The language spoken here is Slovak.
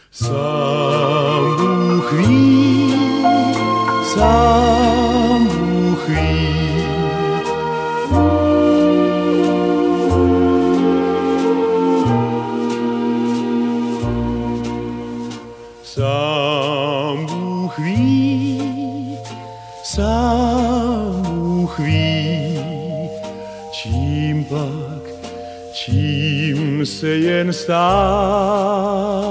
Sám Bůh ví, sám Bůh ví. Sám Bůh ví, sám Bůh ví, čím pak, čím se jen stát.